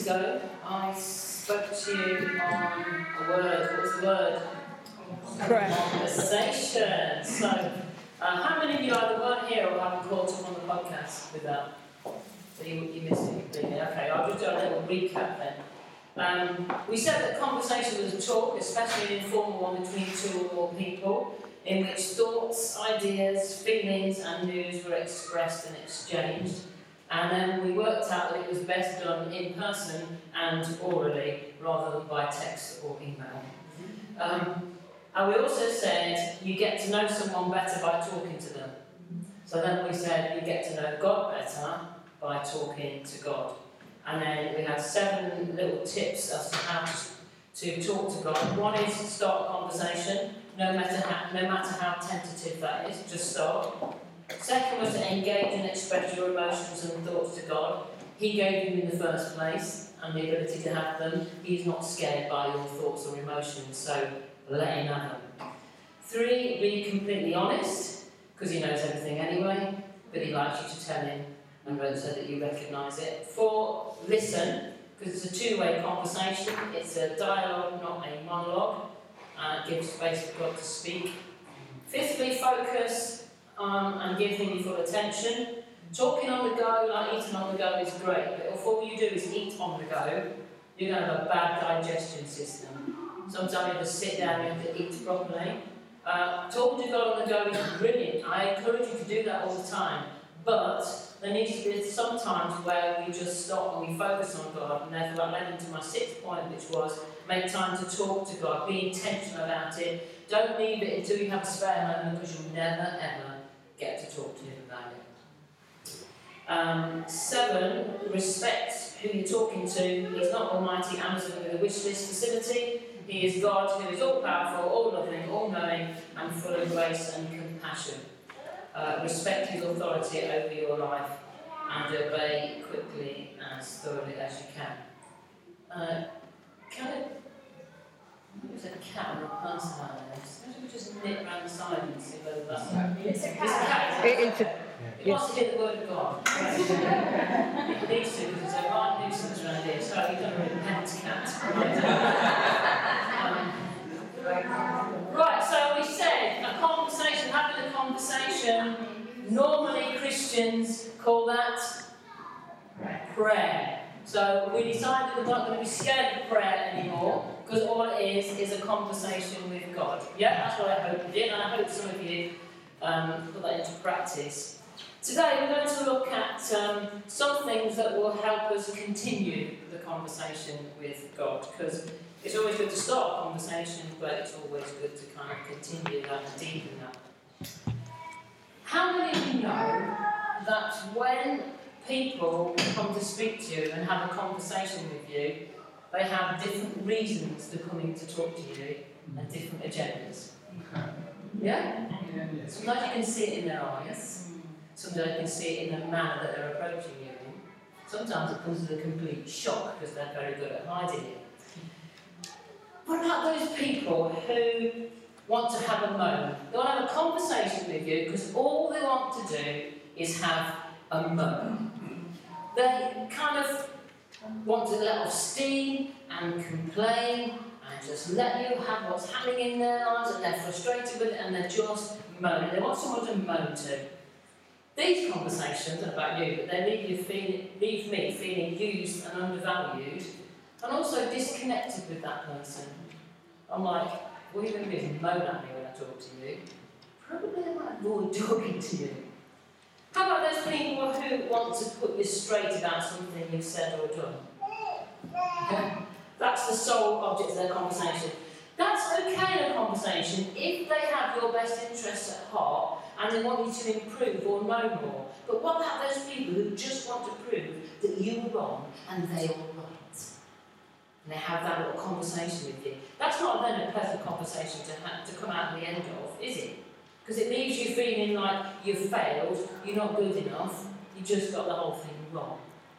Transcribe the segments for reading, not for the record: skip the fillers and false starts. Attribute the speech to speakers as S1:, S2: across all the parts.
S1: weeks ago, I spoke to you on a word. What was the word?
S2: Prayer.
S1: Conversation. So, how many of you either weren't here or haven't caught up on the podcast with that? So you missed it completely. Okay, I'll just do a little recap then. We said that conversation was a talk, especially an informal one between two or more people, in which thoughts, ideas, feelings and news were expressed and exchanged. And then we worked out that it was best done in person and orally, rather than by text or email. And we also said you get to know someone better by talking to them. So then we said you get to know God better by talking to God. And then we had 7 little tips as to how to talk to God. One is to start a conversation, no matter how tentative that is, just start. Second was to engage and express your emotions and thoughts to God. He gave you in the first place and the ability to have them. He's not scared by your thoughts or emotions, so let him have them. 3, be completely honest, because he knows everything anyway, but he likes you to tell him and so that you recognise it. 4, listen, because it's a two-way conversation. It's a dialogue, not a monologue. It gives space for God to speak. 5thly, focus and give him your full attention. Talking on the go, like eating on the go, is great, but if all you do is eat on the go, you're going to have a bad digestion system. Sometimes you have to sit down and have to eat properly. Talking to God on the go is brilliant. I encourage you to do that all the time. But there needs to be some times where we just stop and we focus on God. And therefore that led into my 6th point, which was make time to talk to God. Be intentional about it. Don't leave it until you have a spare moment, because you'll never, ever get to talk to him about it. 7, respect who you're talking to. He's not almighty Amazon with a wish list facility. He is God, who is all powerful, all loving, all knowing, and full of grace and compassion. Respect his authority over your life and obey quickly and as thoroughly as you can. There's a cat or a person out there. Suppose we just nip round the side and see whether that's
S2: It's
S1: a cat. It wants to hear the word of God. It needs to, because there's a right nuisance around here. So you've done a repent cat. Right, so we said having a conversation, normally Christians call that prayer. So we decided we're not going to be scared of prayer anymore, because all it is a conversation with God. Yeah, that's what I hope you did, and I hope some of you put that into practice. Today we're going to look at some things that will help us continue the conversation with God, because it's always good to start a conversation, but it's always good to kind of continue that and deepen that. How many of you know that when people come to speak to you and have a conversation with you, they have different reasons for coming to talk to you and different agendas? Yeah? Sometimes you can see it in their eyes. Sometimes you can see it in the manner that they're approaching you in. Sometimes it comes as a complete shock because they're very good at hiding it. What about those people who want to have a moment? They want to have a conversation with you because all they want to do is have a moment. They kind of want to let off steam and complain and just let you have what's happening in their lives, and they're frustrated with it and they're just moaning. They want someone to moan to. These conversations are about you, but they leave me feeling used and undervalued, and also disconnected with that person. I'm like, what are you going to do is moan at me when I talk to you? Probably I might avoid talking to you. How about those people who want to put you straight about something you've said or done? Yeah? That's the sole object of their conversation. That's okay in a conversation if they have your best interests at heart and they want you to improve or know more. But what about those people who just want to prove that you were wrong and they are right? And they have that little conversation with you. That's not then a pleasant conversation to come out the end of, is it? Because it leaves you feeling like you've failed, you're not good enough, you just got the whole thing wrong.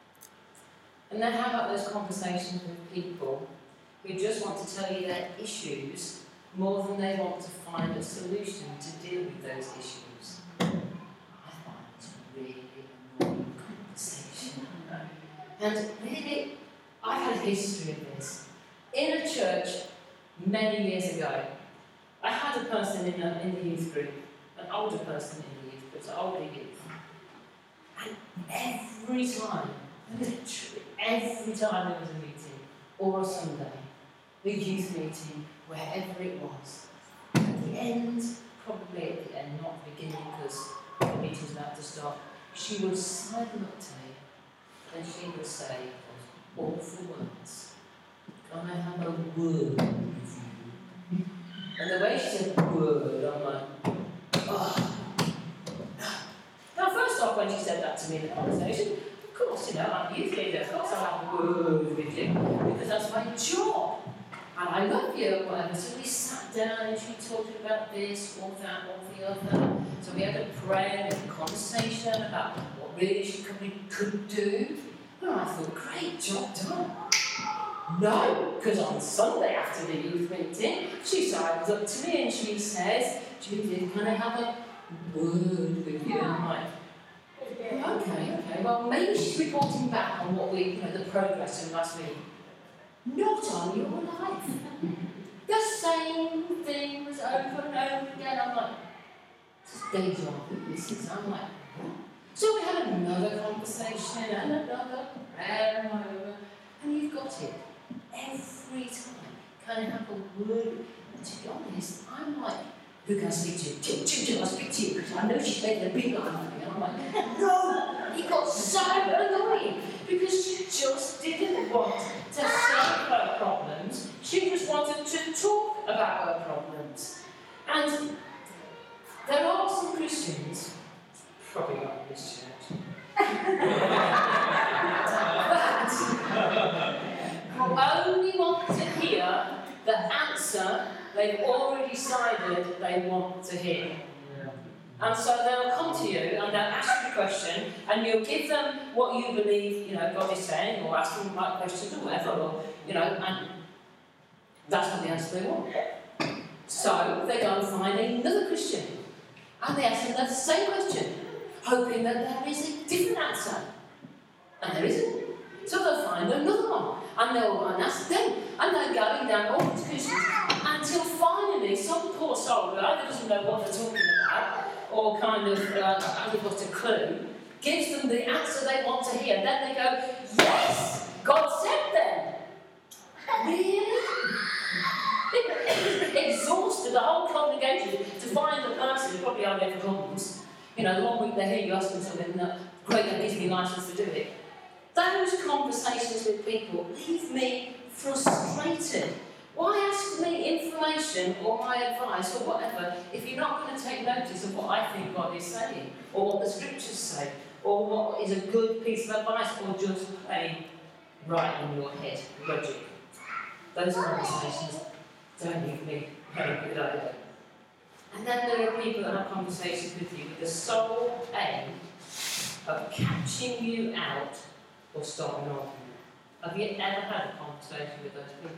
S1: And then how about those conversations with people who just want to tell you their issues more than they want to find a solution to deal with those issues? I find it's a really annoying conversation. And really, I history of this. In a church many years ago, I had a person in the youth group, an older person in the youth group, so older youth. And every time, literally every time there was a meeting, or a Sunday, the youth meeting, wherever it was, at the end, probably at the end, not the beginning because the meeting was about to start, she would sign them up to me, and she would say those awful words. Can I have a word with you? And the way she said word, I'm like, oh. Now, first off, when she said that to me in the conversation, of course, I'm a youth leader, of course I'll have a word with you, because that's my job. And I love you, or whatever. So we sat down and she talked about this, or that, or the other. So we had a prayer and a conversation about what really she could do. And I thought, great, job done. No, because on Sunday after the youth meeting, she sidles up to me and she says, Judith, can I have a word with you? And I'm like, okay. Well, maybe she's reporting back on what the progress in last week. Not on your life. The same thing was over and over again. I'm like, deja vu, this is. I'm like, what? So we had another conversation and another prayer and whatever, and you've got it. Every time. Can I have a word? And to be honest, I'm like, who can I speak to? I'll speak to you, because I know she's making a big line for me. And I'm like, no! It got so annoying, because she just didn't want to solve her problems. She just wanted to talk about her problems. And there are some Christians, probably not in this church, who only want to hear the answer they've already decided they want to hear. And so they'll come to you and they'll ask you a question, and you'll give them what you believe, God is saying, or ask them the right questions or whatever, or, and that's not the answer they want. So they go and find another Christian, and they ask them the same question, hoping that there is a different answer. And there isn't. So they'll find another one, and they'll go and ask them, and they're going down all these Christians, until finally some poor soul who either doesn't know what they're talking about, or kind of hasn't got a clue, gives them the answer they want to hear. Then they go, yes, God said then. Really? Exhausted the whole congregation to find the person who probably only ever comes. The one week they hear you ask them something, great, that gives me license to do it. Those conversations with people leave me frustrated. Why ask me information or my advice or whatever if you're not going to take notice of what I think God is saying, or what the scriptures say, or what is a good piece of advice, or just plain right in your head logic? Those conversations don't leave me very good either. And then there are people that have conversations with you with the sole aim of catching you out or starting an argument. Have you ever had a conversation with those people?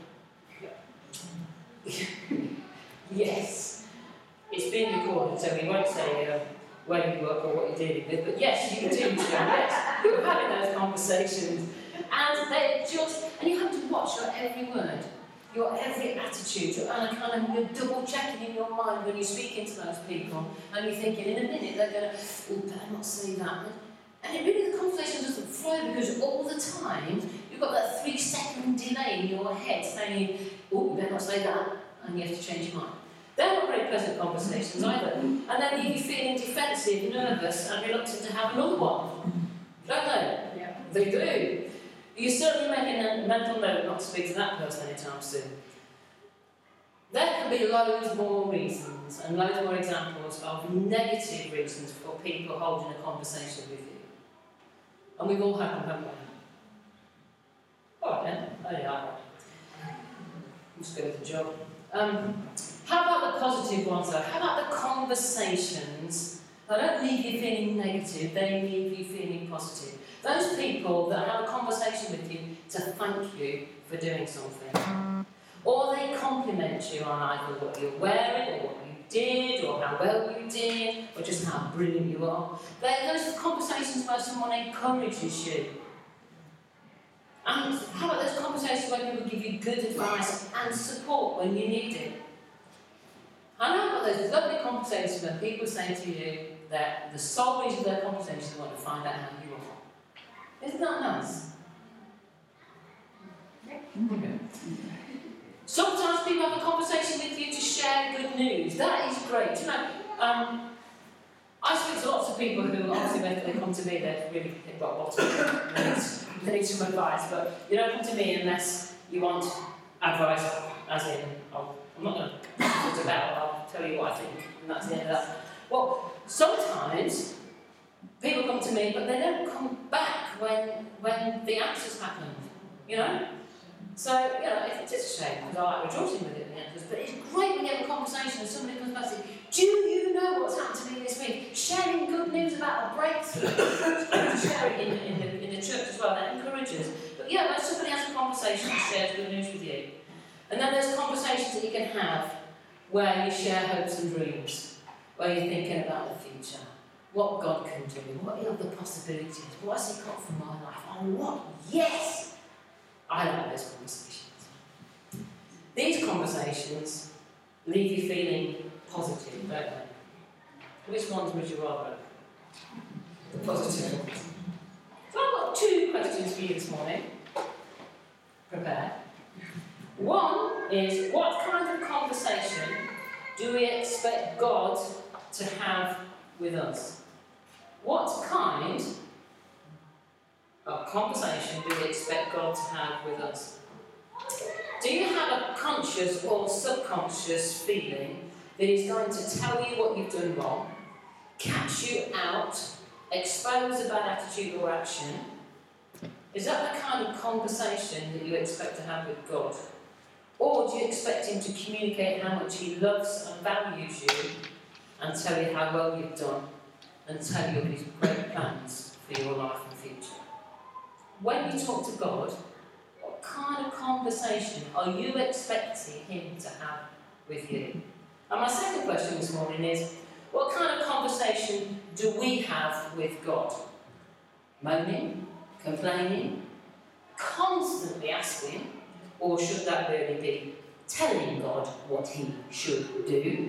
S1: Yes. It's been recorded, so we won't say where you work or what you're dealing with, but yes, you do. Yes, you're having those conversations, and they're just, and you have to watch your every word, your every attitude, and you're double checking in your mind when you're speaking to those people, and you're thinking, in a minute they're going to, better not say that. And it really, the conversation doesn't flow, because all the time you've got that 3-second delay in your head saying, you better not say that, and you have to change your mind. They're not very pleasant conversations either. And then leave you feeling defensive, nervous, and reluctant to have another one. Don't they? Yeah. They do. You're certainly making a mental note not to speak to that person anytime soon. There can be loads more reasons and loads more examples of negative reasons for people holding a conversation with you. And we've all had them, haven't we? All right then. Oh yeah, all right. I'm just going with the job. How about the positive ones though? How about the conversations that don't leave you feeling negative, they leave you feeling positive? Those people that have a conversation with you to thank you for doing something. Or they compliment you on either what you're wearing, or what you did, or how well you did, or just how brilliant you are. Those are conversations where someone encourages you. And how about those conversations where people give you good advice and support when you need it? And how about those lovely conversations where people say to you that the sole reason of their conversation is they want to find out how you are? Isn't that nice? Okay. Sometimes people have a conversation with you to share good news. That is great. You know, I speak to lots of people who obviously when they come to me, they're really hit rock bottom. They need some advice, but you don't come to me unless you want advice, as in, oh, I'm not going to talk about it, I'll tell you what I think, and that's the end of that. Well, sometimes people come to me, but they don't come back when the answers happen, you know? So, you know, it's just a shame, because I like rejoicing with it in the answers, but it's great when you have a conversation and somebody comes back and says, do you know what's happened to me this week? Sharing good news about a breakthrough. Sharing in the church as well, that encourages. But yeah, when somebody has a conversation and shares good news with you, and then there's conversations that you can have where you share hopes and dreams, where you're thinking about the future, what God can do, what are the possibilities, what has He got for my life, oh what, yes! I like those conversations. These conversations leave you feeling positive, don't they? Which ones would you rather? The positive ones. So I've got two questions for you this morning. Prepare. One is, what kind of conversation do we expect God to have with us? What kind of conversation do we expect God to have with us? Do you have a conscious or subconscious feeling that He's going to tell you what you've done wrong, catch you out, expose a bad attitude or action? Is that the kind of conversation that you expect to have with God? Or do you expect Him to communicate how much He loves and values you and tell you how well you've done and tell you of His great plans for your life and future? When you talk to God, what kind of conversation are you expecting Him to have with you? And my second question this morning is, what kind of conversation do we have with God? Moaning? Complaining? Constantly asking? Or should that really be telling God what He should do?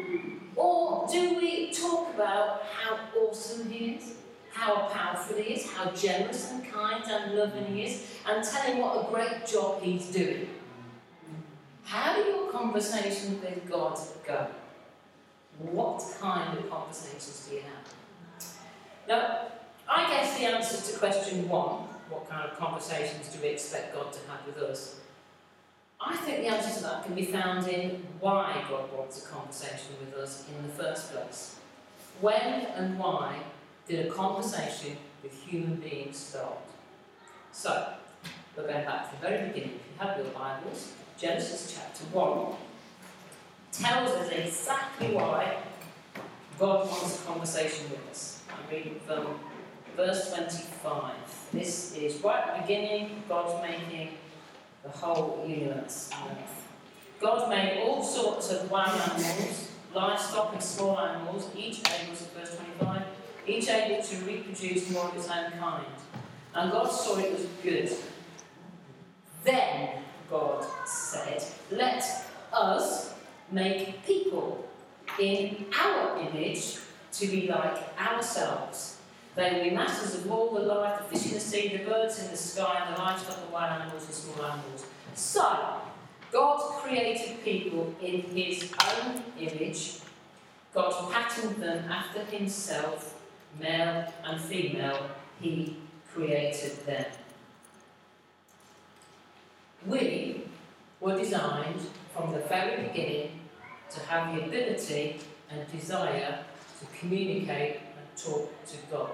S1: Or do we talk about how awesome He is? How powerful He is, how generous and kind and loving He is, and tell Him what a great job He's doing? How do your conversations with God go? What kind of conversations do you have? Now, I guess the answer to question one, what kind of conversations do we expect God to have with us? I think the answer to that can be found in why God wants a conversation with us in the first place. When and why did a conversation with human beings start? So, we're going back to the very beginning. If you have your Bibles, Genesis chapter 1 tells us exactly why God wants a conversation with us. I'm reading from verse 25. This is right at the beginning, God's making the whole universe on earth. God made all sorts of wild animals, livestock and small animals, each able to, verse 25, each able to reproduce more of its own kind. And God saw it was good. Then God said, let us make people in our image to be like ourselves. They will be masters of all the life, the fish in the sea, the birds in the sky, and the livestock, the wild animals and small animals. So, God created people in His own image. God patterned them after Himself, male and female. He created them. We were designed from the very beginning to have the ability and desire to communicate and talk to God.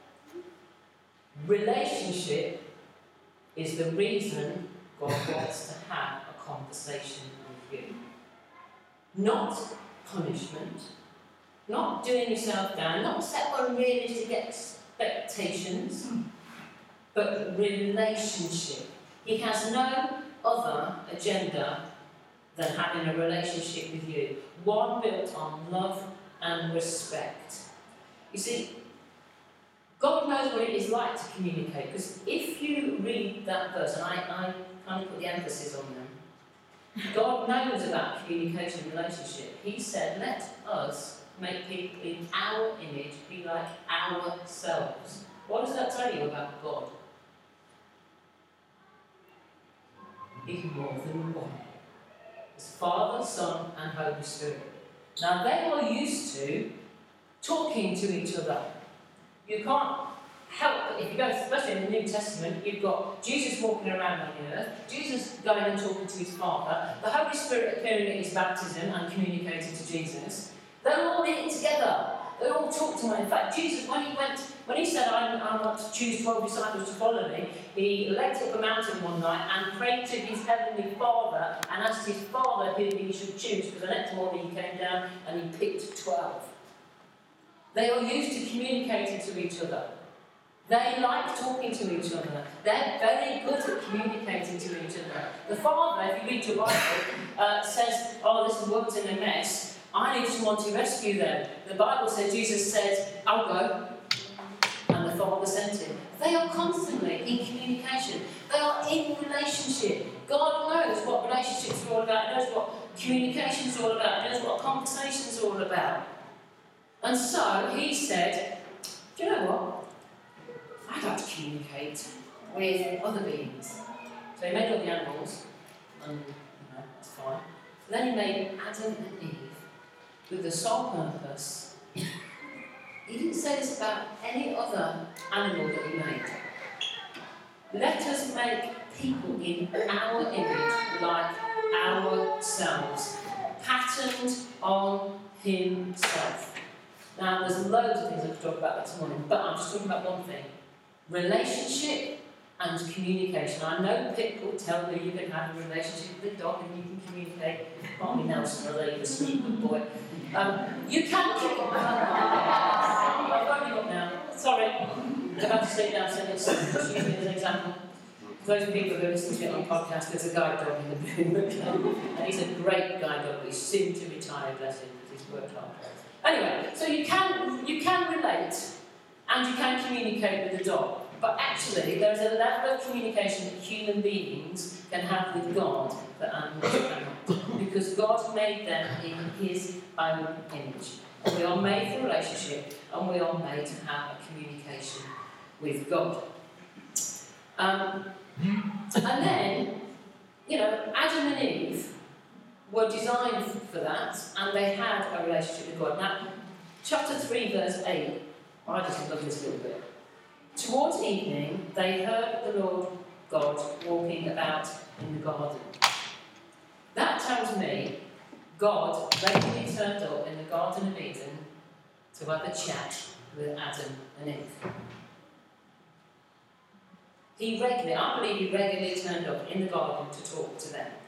S1: Relationship is the reason God wants to have a conversation with you. Not punishment, not doing yourself down, not set unrealistic expectations, but relationship. He has no other agenda than having a relationship with you, one built on love and respect. You see, God knows what it is like to communicate, because if you read that verse, and I kind of put the emphasis on them, God knows about communication and relationship. He said, let us make people in our image be like ourselves. What does that tell you about God? He's more than one. It's Father, Son, and Holy Spirit. Now, they are used to talking to each other. You can't help but, if you go, especially in the New Testament, you've got Jesus walking around on the earth, Jesus going and talking to his Father, the Holy Spirit appearing at his baptism and communicating to Jesus. They're all in it together. They all talk to him. In fact, Jesus, when he said, I want to choose 12 disciples to follow me, he leapt up a mountain one night and prayed to his heavenly Father and asked his Father who he should choose, because the next morning he came down and he picked 12. They are used to communicating to each other. They like talking to each other. They're very good at communicating to each other. The Father, if you read your Bible, says, this world's in a mess. I need someone to rescue them. The Bible says, Jesus said, I'll go. And the Father sent him. They are constantly in communication. They are in relationship. God knows what relationships are all about. He knows what communication is all about. He knows what conversation is all about. And so he said, do you know what? I'd like to communicate with other beings. So he made all the animals, and that's fine. Then he made Adam and Eve with the sole purpose. He didn't say this about any other animal that he made. Let us make people in our image like ourselves, patterned on himself. Now, there's loads of things I could talk about this morning, but I'm just talking about one thing. Relationship and communication. I know people tell me you can have a relationship with a dog and you can communicate. Barney Nelson, although you're a sweet good boy. You can communicate. I'm only up now. Sorry. I'm about to sit down, so let's use me as an example. For those people who are listening to it on podcast, there's a guide dog in the room. And he's a great guide dog. He's soon to retire, bless him, because he's worked hard. Anyway, so you can relate and you can communicate with the dog. But actually, there is a level of communication that human beings can have with God that animals cannot. Because God made them in his own image. And we are made for relationship, and we are made to have a communication with God. And then, Adam and Eve were designed for that, and they had a relationship with God. Now, chapter 3, verse 8, I just love this little bit. Towards evening, they heard the Lord God walking about in the garden. That tells me God regularly turned up in the Garden of Eden to have a chat with Adam and Eve. I believe he regularly turned up in the garden to talk to them.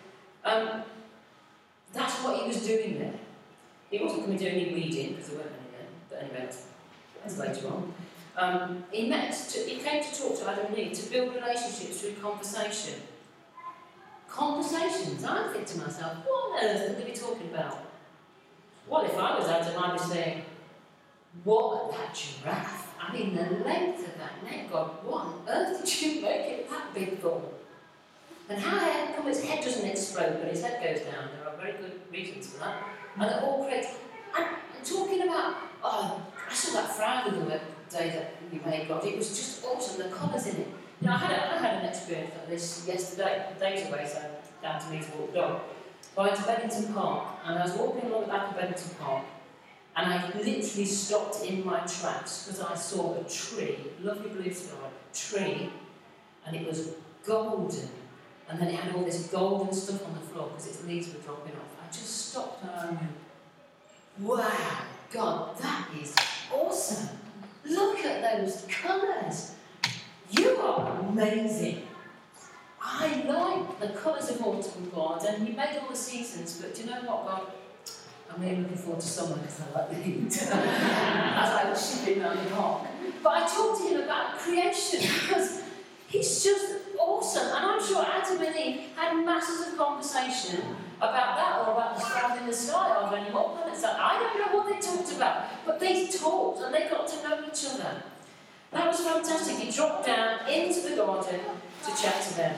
S1: That's what he was doing there. He wasn't going to do any weeding, because there weren't any then, but anyway, that's later on. He came to talk to Adam and Eve, to build relationships through conversation. Conversations. I think to myself, what on earth are they talking about? Well, if I was Adam, I'd be saying, what that giraffe? I mean, the length of that neck, God, what on earth did you make it that big for? And how come its head doesn't explode when its head goes down? There are very good reasons for that. And they're all great. And talking about, I saw that flower the other day that you made, God. It was just awesome, the colours in it. I had an experience like this yesterday, days away, so down to me to walk the dog. I went to Beddington Park, and I was walking along the back of Beddington Park, and I literally stopped in my tracks because I saw a tree, lovely blue sky, tree, and it was golden. And then it had all this golden stuff on the floor because its leaves were dropping off. I just stopped and I went, wow, God, that is awesome. Look at those colours. You are amazing. I like the colours of autumn, God, and you made all the seasons, but do you know what, God? I'm really looking forward to summer because I like the heat. As I was shipping around the park. But I talked to him about creation because he's just awesome. And I'm sure Adam and Eve had masses of conversation about that, or about the stars in the sky, or any more planets. I don't know what they talked about, but they talked and they got to know each other. That was fantastic. He dropped down into the garden to chat to them.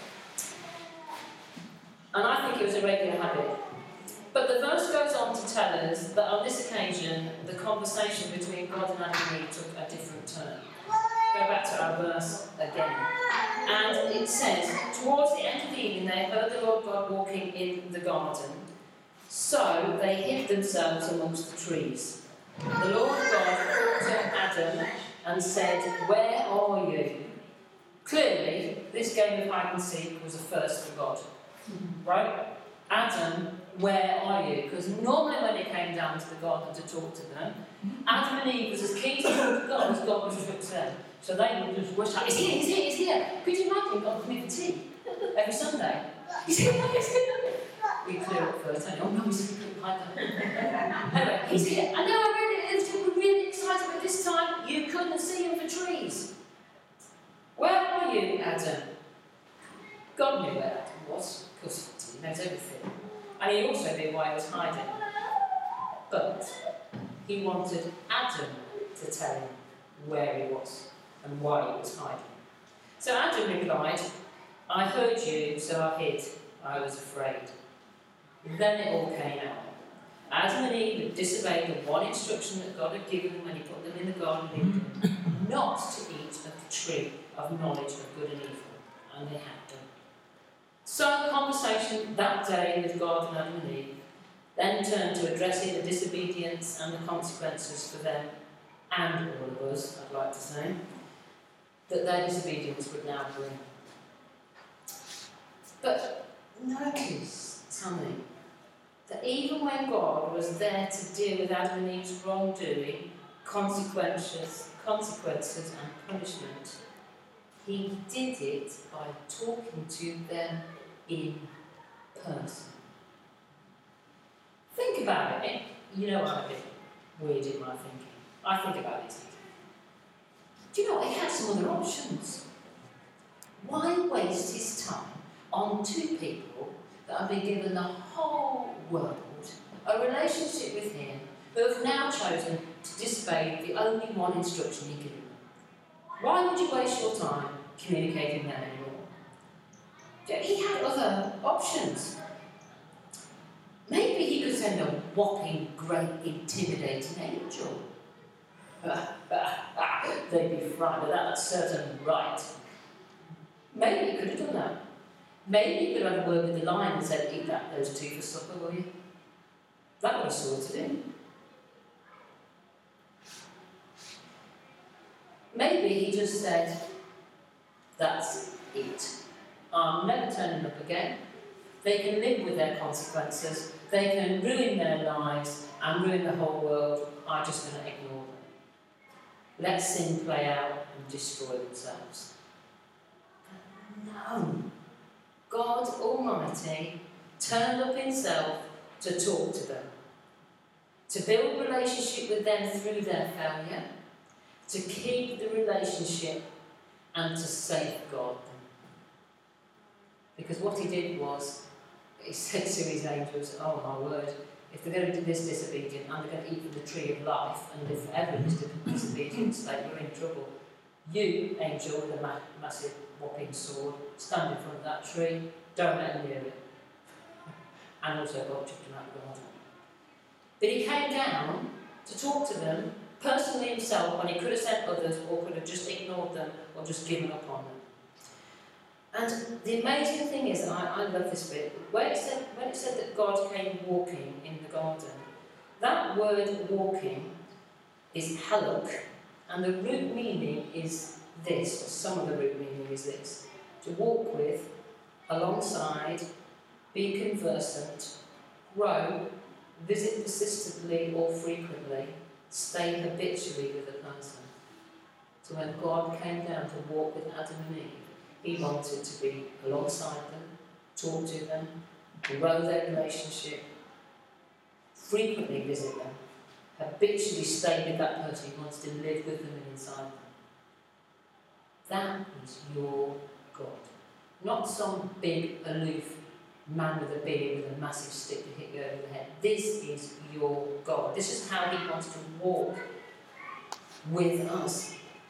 S1: And I think it was a regular habit. But the verse goes on to tell us that on this occasion, the conversation between God and Adam and Eve took a different turn. Go back to our verse again. And it says, towards the end of the evening, they heard the Lord God walking in the garden. So they hid themselves amongst the trees. The Lord God called to Adam and said, "Where are you?" Clearly, this game of hide and seek was a first for God. Right? Adam, where are you? Because normally when he came down to the garden to talk to them, Adam and Eve was as keen to talk to God as God was to talk to them. So they would just wish out, "He's here, he's here, he's here." Could you imagine God coming for tea every Sunday? "He's here, he's here." We clear up first, don't we? "Oh no, he's here, hide there." Anyway, "He's here." And they were really excited, but this time you couldn't see him for trees. "Where are you, Adam?" God knew where Adam was. Of course, he knows everything. And he also knew why he was hiding. But he wanted Adam to tell him where he was and why he was hiding. So Adam replied, "I heard you, so I hid. I was afraid." Then it all came out. Adam and Eve had disobeyed the one instruction that God had given them when he put them in the Garden of Eden, not to eat of the tree of knowledge of good and evil. And they had done. So the conversation that day with God and Adam and Eve then turned to addressing the disobedience and the consequences for them and all of us, I'd like to say, that their disobedience would now bring. But notice, Tammy, that even when God was there to deal with Adam and Eve's wrongdoing, consequences and punishment, he did it by talking to them in person. Think about it. You know I'm a bit weird in my thinking. I think about it. Do you know what? He had some other options. Why waste his time on two people that have been given the whole world, a relationship with him, who have now chosen to disobey the only one instruction he given them? Why would you waste your time communicating them anymore? He had other options. Maybe he could send a whopping, great, intimidating angel. They'd be frightened of that, that's certain right. Maybe he could have done that. Maybe he could have had a word with the lion and said, "Eat those two for supper, will you?" That would have sorted him. Maybe he just said, "That's it. I'm never turning up again." They can live with their consequences. They can ruin their lives and ruin the whole world. I'm just going to ignore them. Let sin play out and destroy themselves. No. God Almighty turned up himself to talk to them, to build a relationship with them through their failure, to keep the relationship and to safeguard them. Because what he did was, he said to his angels, "Oh my word, if they're going to be this disobedient and they're going to eat from the tree of life and live forever in this disobedience, like we're in trouble. You, angel with a massive whopping sword, stand in front of that tree, don't let them near it." And also God took him out of the garden. But he came down to talk to them personally himself when he could have sent others or could have just ignored them or just given up on them. And the amazing thing is, and I love this bit, when it said that God came walking in the garden, that word walking is halak, and the root meaning is this, or some of the root meaning is this: to walk with, alongside, be conversant, grow, visit persistently or frequently, stay habitually with a person. So when God came down to walk with Adam and Eve, he wanted to be alongside them, talk to them, grow their relationship, frequently visit them, habitually stay with that person. He wants to live with them and inside them. That is your God. Not some big, aloof man with a beard with a massive stick to hit you over the head. This is your God. This is how he wants to walk with us.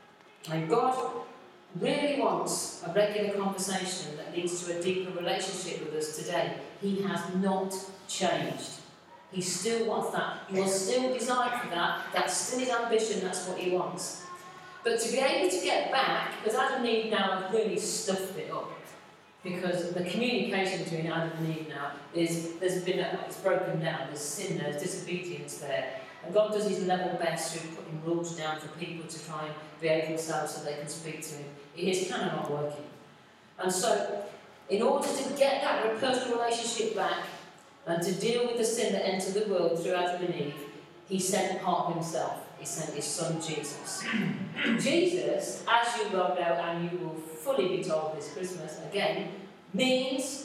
S1: And God really wants a regular conversation that leads to a deeper relationship with us today. He has not changed. He still wants that. He was still designed for that. That's still his ambition. That's what he wants. But to be able to get back, because Adam and Eve now have really stuffed it up. Because the communication between Adam and Eve now it's broken down. There's sin there, there's disobedience there. And God does his level best through putting rules down for people to try and behave themselves so they can speak to him. It is kind of not working. And so, in order to get that personal relationship back and to deal with the sin that entered the world through Adam and Eve, he sent part of himself. He sent his son Jesus. Jesus, as you well know, and you will fully be told this Christmas again, means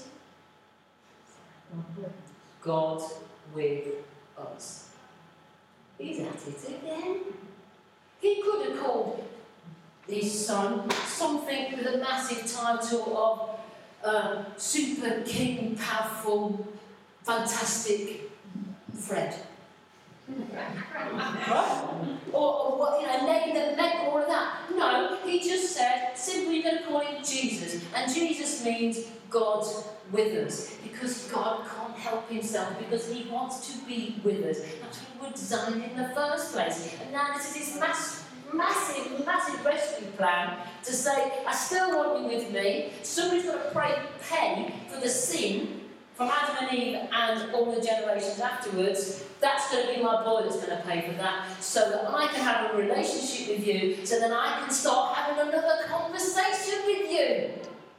S1: God with us. He's at it again. He could have called his son something with a massive title of Super King, Powerful, Fantastic Fred. Right? Or what, name that meant all of that. No, he just said, simply you're going to call him Jesus. And Jesus means God with us. Because God can't help himself, because he wants to be with us. That's what we were designed in the first place. And now this is his massive rescue plan to say, I still want you with me. Somebody's got to pay for the sin from Adam and Eve and all the generations afterwards. That's going to be my boy that's going to pay for that, so that I can have a relationship with you, so that I can start having another conversation with you.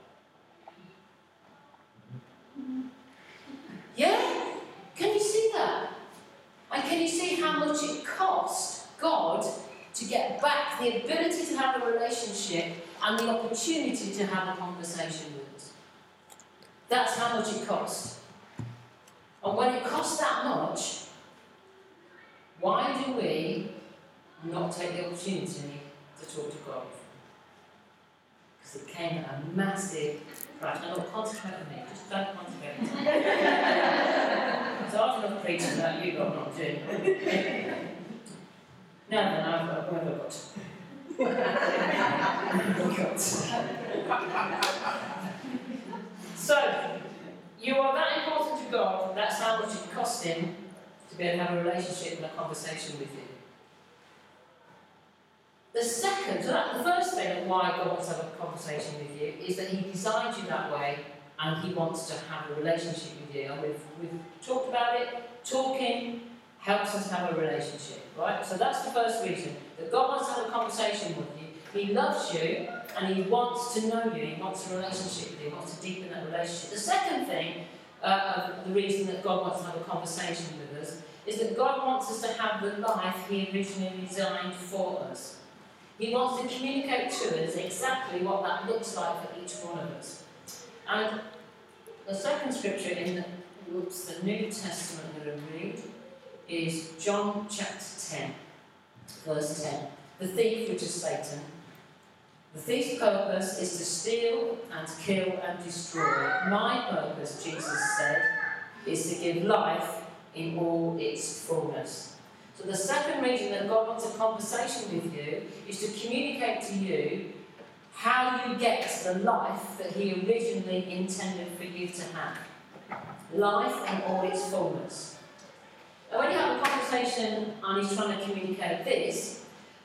S1: Yeah? Can you see that? And can you see how much it cost God to get back the ability to have a relationship and the opportunity to have a conversation with us? That's how much it cost. And when it costs that much, why do we not take the opportunity to talk to God? Because it came at a massive price. Now, don't concentrate on me. Just don't concentrate on me. It's hard enough preaching that you got not doing. No, I've got whoever got. So, you are that important to God, that's how much it cost him to be able to have a relationship and a conversation with you. The first thing of why God wants to have a conversation with you is that he designed you that way and he wants to have a relationship with you. And we've talked about it. Talking helps us have a relationship, right? So that's the first reason, that God wants to have a conversation with you. He loves you and he wants to know you. He wants a relationship with you. He wants to deepen that relationship. The second thing, the reason that God wants to have a conversation with us, is that God wants us to have the life he originally designed for us. He wants to communicate to us exactly what that looks like for each one of us. And the second scripture in the New Testament that I read is John chapter 10, verse 10. The thief, which is Satan, the thief's purpose is to steal and kill and destroy. My purpose, Jesus said, is to give life in all its fullness. So the second reason that God wants a conversation with you is to communicate to you how you get the life that he originally intended for you to have. Life in all its fullness. Now when you have a conversation and he's trying to communicate this,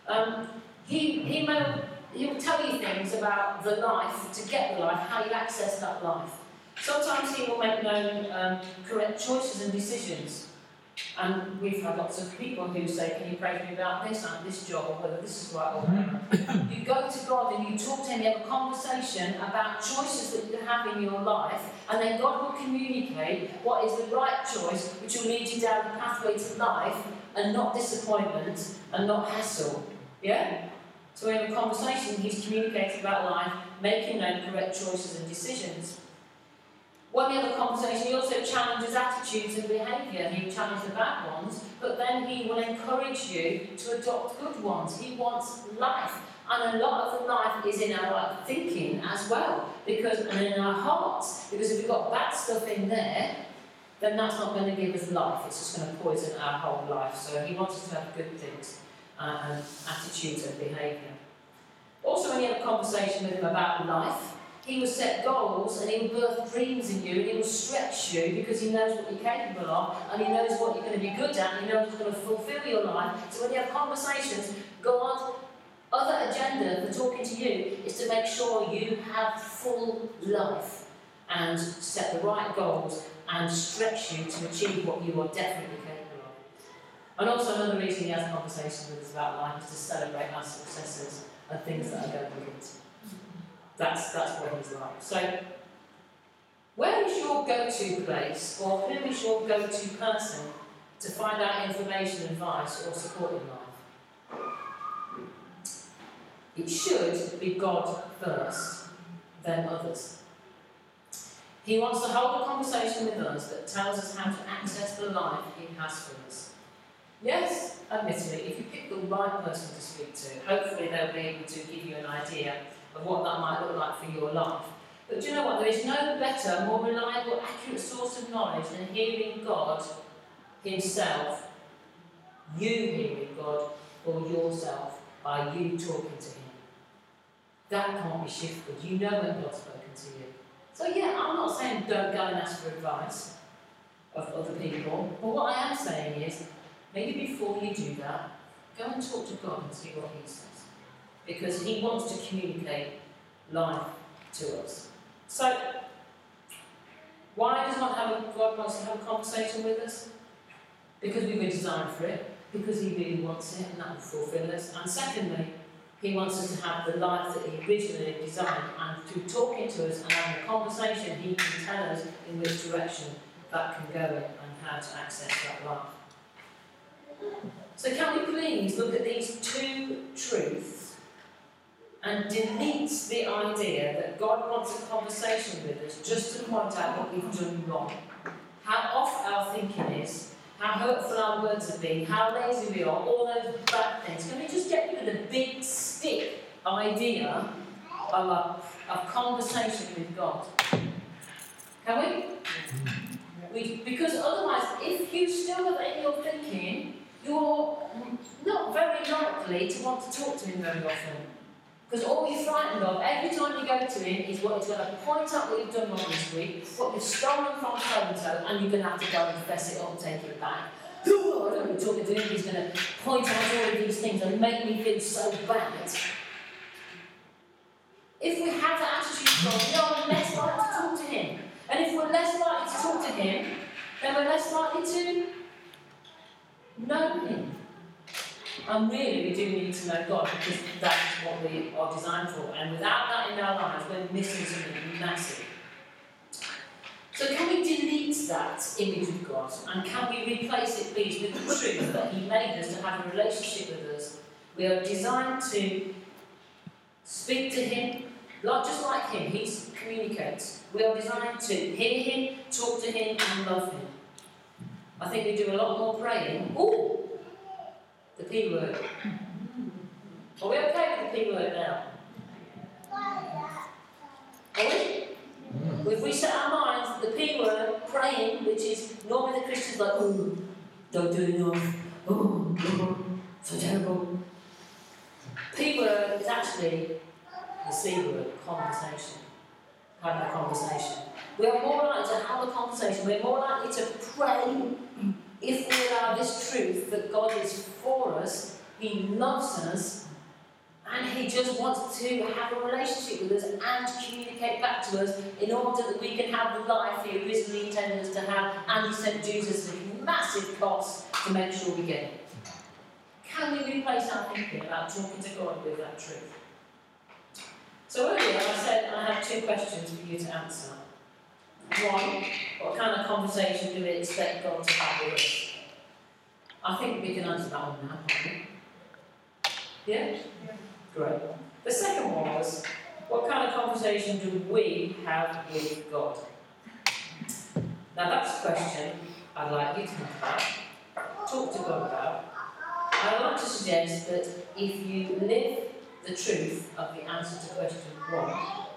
S1: he'll tell you things about the life, to get the life, how you access that life. Sometimes he will make known correct choices and decisions. And we've had lots of people who say, can you pray for me about this and this job, or whether this is right or whatever. You go to God and you talk to him, you have a conversation about choices that you have in your life, and then God will communicate what is the right choice, which will lead you down the pathway to life, and not disappointment, and not hassle. Yeah? So we have a conversation, he's communicating about life, making known correct choices and decisions. When we have a conversation, he also challenges attitudes and behaviour. He will challenge the bad ones, but then he will encourage you to adopt good ones. He wants life. And a lot of the life is in our thinking as well, and in our hearts. Because if we've got bad stuff in there, then that's not going to give us life. It's just going to poison our whole life. So he wants us to have good things and attitudes and behaviour. when you have a conversation with him about life, he will set goals and he will birth dreams in you and he will stretch you because he knows what you're capable of and he knows what you're going to be good at and he knows what's going to fulfill your life. So when you have conversations, God's other agenda for talking to you is to make sure you have full life and set the right goals and stretch you to achieve what you are definitely capable of. And also another reason he has conversations with us about life is to celebrate our successes and things that are going good. That's what he's like. So, where is your go-to place, or who is your go-to person to find out information, advice, or support in life? It should be God first, then others. He wants to hold a conversation with us that tells us how to access the life he has for us. Yes, admittedly, if you pick the right person to speak to, hopefully they'll be able to give you an idea of what that might look like for your life. But do you know what? There is no better, more reliable, accurate source of knowledge than hearing God himself, you hearing God for yourself by you talking to him. That can't be shifted. You know when God's spoken to you. So yeah, I'm not saying don't go and ask for advice of other people, but what I am saying is, maybe before you do that, go and talk to God and see what he says. Because he wants to communicate life to us. So, why does God wants to have a conversation with us? Because we were designed for it, because he really wants it and that will fulfill us. And secondly, he wants us to have the life that he originally designed, and through talking to us and having a conversation, he can tell us in which direction that can go and how to access that life. So can we please look at these two truths and delete the idea that God wants a conversation with us just to point out what we've done wrong, how off our thinking is, how hurtful our words have been, how lazy we are, all those bad things. Can we just get rid of the big stick idea of a conversation with God? Can we? Because otherwise, if you still have that in your thinking, you're not very likely to want to talk to him very often. Because all you're frightened of, every time you go to him, is what he's going to point out what you've done wrong this week, what you've stolen from so-and-so, and you're going to have to go and fess it up and take it back. Oh, I don't want to talk to him, he's going to point out all of these things and make me feel so bad. If we have that attitude from, we are less likely to talk to him. And if we're less likely to talk to him, then we're less likely to know him. And really, we do need to know God, because that is what we are designed for. And without that in our lives, we're missing something massive. So can we delete that image of God? And can we replace it, please, with the truth that he made us to have a relationship with us? We are designed to speak to him, just like him. He communicates. We are designed to hear him, talk to him, and love him. I think we do a lot more praying. Ooh! The P word. Are we okay with the P word now? Are we? If we set our minds to the P word, praying, which is normally the Christians like, oh, don't do enough. Oh, so terrible. P word is actually the C word, conversation. Having a conversation. We are more likely to have a conversation. We're more likely to pray if we allow this truth that God is for us, he loves us, and he just wants to have a relationship with us and communicate back to us in order that we can have the life he originally intended us to have, and he sent Jesus at a massive cost to make sure we get it. Can we replace our thinking about talking to God with that truth? So earlier I said I have two questions for you to answer. One, what kind of conversation do we expect God to have with us? I think we can answer that one now, can't we? Yeah? Yeah? Great. The second one was, what kind of conversation do we have with God? Now that's a question I'd like you to think about, talk to God about. I'd like to suggest that if you live the truth of the answer to question 1,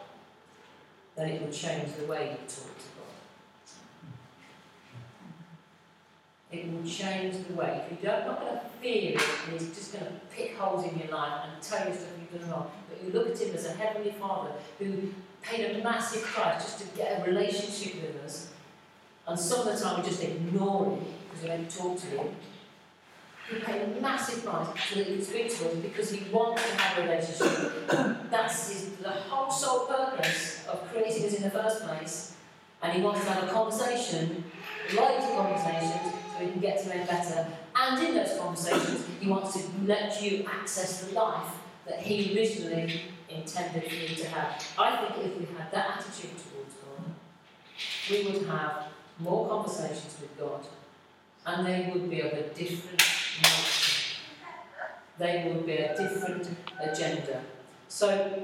S1: then it will change the way you talk to God. It will change the way. If you're not going to fear it, and he's just going to pick holes in your life and tell you stuff you've done wrong, but you look at him as a heavenly Father who paid a massive price just to get a relationship with us, and some of the time we just ignore him because we don't talk to him. He paid a massive price so that he could speak to us because he wants to have a relationship. That's the whole sole purpose of creating us in the first place. And he wants to have a conversation, loads of conversations, so we can get to know him better. And in those conversations, he wants to let you access the life that he originally intended for you to have. I think if we had that attitude towards God, we would have more conversations with God, and they would be of a different nature. They would be a different agenda. So,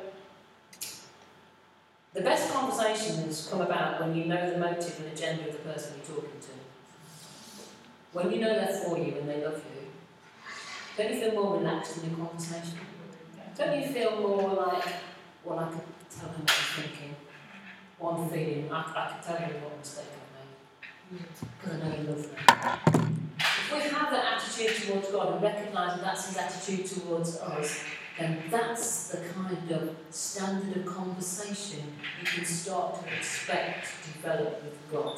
S1: the best conversations come about when you know the motive and agenda of the person you're talking to. When you know they're for you and they love you, don't you feel more relaxed in your conversation? Don't you feel more like, well, I could tell them what I'm thinking, what I'm feeling, I could tell them what mistake I've made, because I know you love them. If we have that attitude towards God and recognise that that's his attitude towards us, then that's the kind of standard of conversation you can start to expect to develop with God.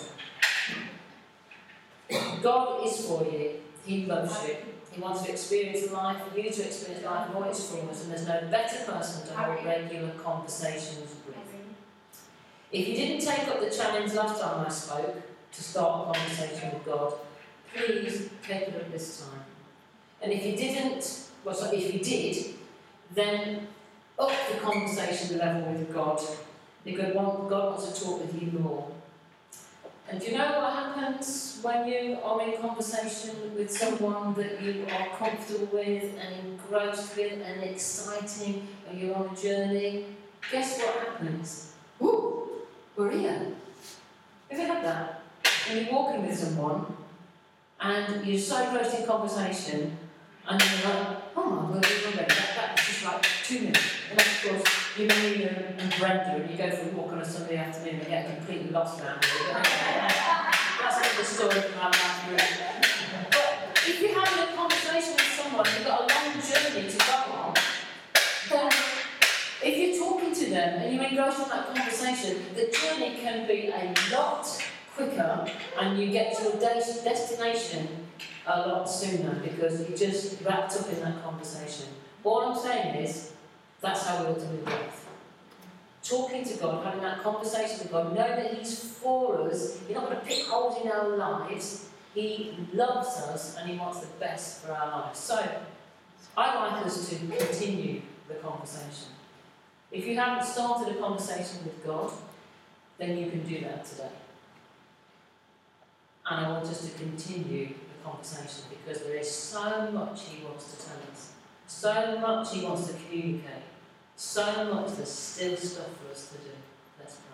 S1: God is for you. He loves you. He wants to experience life, you to experience life in all its fullness, and there's no better person to hold regular conversations with. If you didn't take up the challenge last time I spoke to start a conversation with God, please take it up this time. And if you didn't, if you did, then up the conversation level with God, because God wants to talk with you more. And do you know what happens when you are in conversation with someone that you are comfortable with and engrossed with and exciting, and you're on a journey? Guess what happens? Ooh, we're here. Have you had that? When you're walking with someone and you're so close in conversation, and you're like, oh my word, that's just like 2 minutes. And of course, you're me and Brenda, and you go for a walk on a Sunday afternoon and get completely lost around here. That's another story from our life, really. But if you're having a conversation with someone, you've got a long journey to go on, then if you're talking to them and you're engrossed in that conversation, the journey can be a lot quicker and you get to your destination a lot sooner because you're just wrapped up in that conversation. All I'm saying is, that's how we ought to move life. Talking to God, having that conversation with God, know that he's for us. He's not going to pick holes in our lives. He loves us and he wants the best for our lives. So, I'd like us to continue the conversation. If you haven't started a conversation with God, then you can do that today. And I want us to continue the conversation because there is so much he wants to tell us. So much he wants to communicate. So much there's still stuff for us to do. Let's pray.